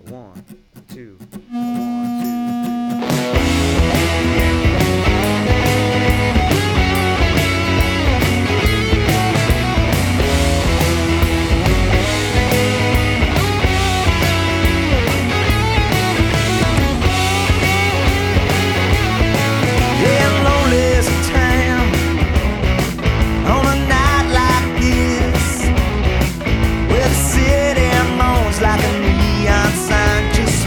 One, two. Like a neon sign just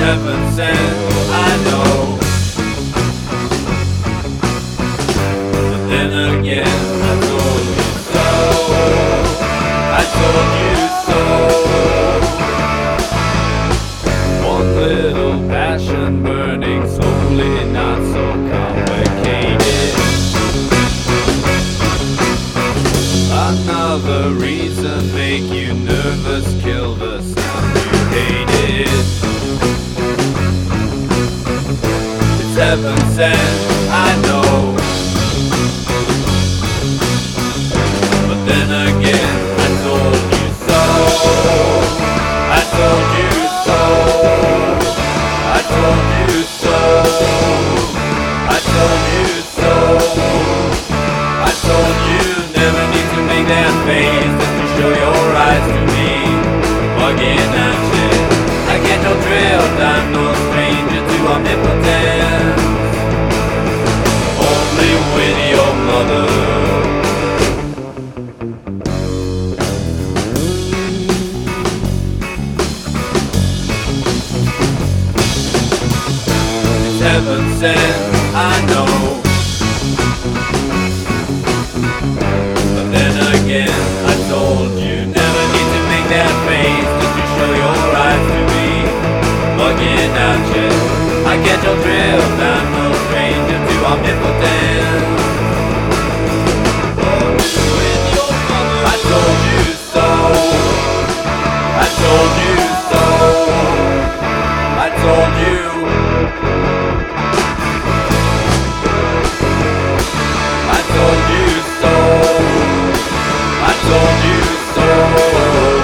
heaven sent, I know. But then again, I told you so. I told you so. One little passion burning slowly, not so complicated. Another reason make you nervous, kill the sound you hated. It's heaven sent, I know. But then again, I told you so. I told you so. I told you so. I told you so. I told you never need to make that face just to show your eyes to me. Bugging that shit, I get no thrill. I'm no stranger to omnipotence. Only with your mother. It's heaven sent, I know. But then again, I told you never need to make that face just to show your eyes to me. Bugging out shit, I get no thrill. I'm no stranger to omnipotence. With your mother. I told you so. I told you so. I told you. I told you so. I told you so.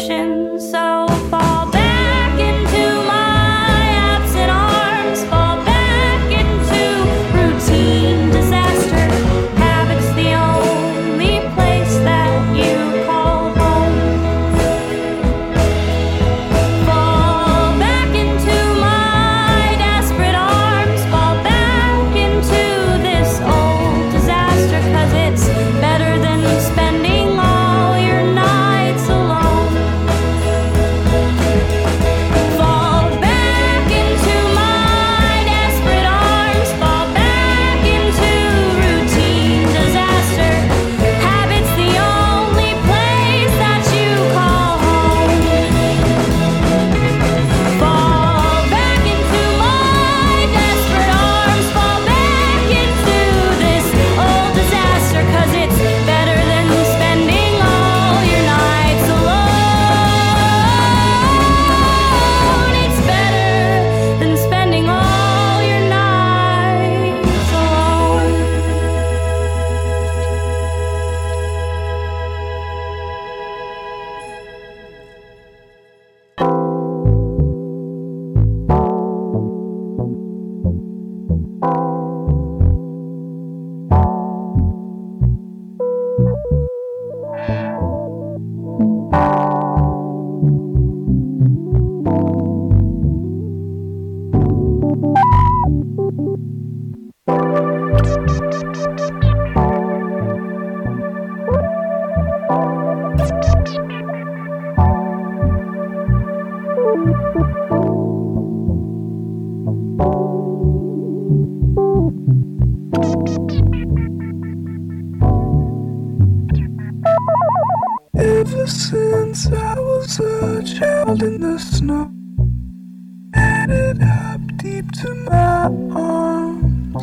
ocean. So fall back into my absent arms, fall back into routine disaster. Habit's the only place that you call home. Fall back into my desperate arms, fall back into this old disaster, 'cause it's better than spending all your nights alone. Fall back into my desperate arms, fall back into routine disaster. Habit's the only place that you call home. Fall back into my desperate arms, fall back into this old disaster, 'cause it's better than spending all your nights alone. It's better than spending all your nights alone. Ever since I was a child in the snow, added up deep to my arms.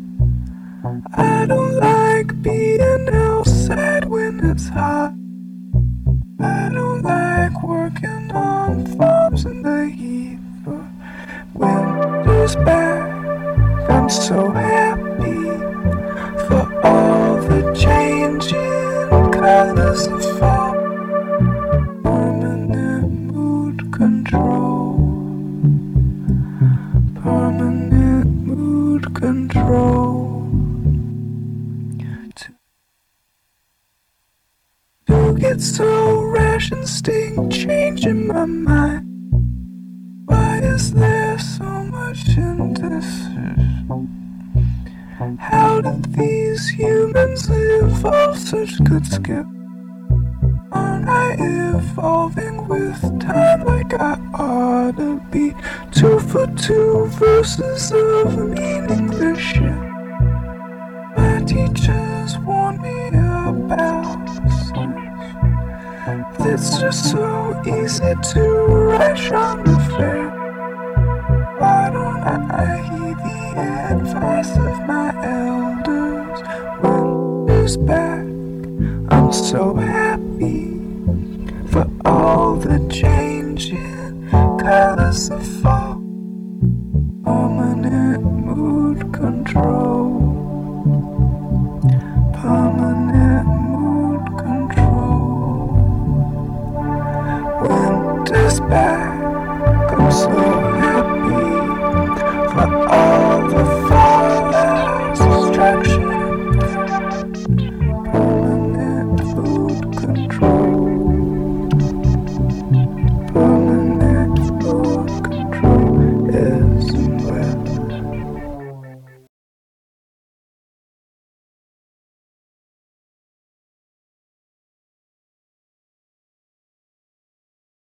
I don't like being outside when it's hot. I don't like working on farms in the heat, but winter's back. I'm so happy for all the changing colors of fall. Permanent mood control. Permanent mood control. To get so rash instinct changing my mind. Why is there so much indecision? How did these humans evolve such good skill? Aren't I evolving with time like I ought to be? 2 for 2 verses of meaningless shit. My teachers warned me about such. It's just so easy to rush on the fair. Why don't I heed the advice of my elders? Winter's back, I'm so happy for all the changing colors of fall. Permanent mood control. Permanent mood control. Winter's back.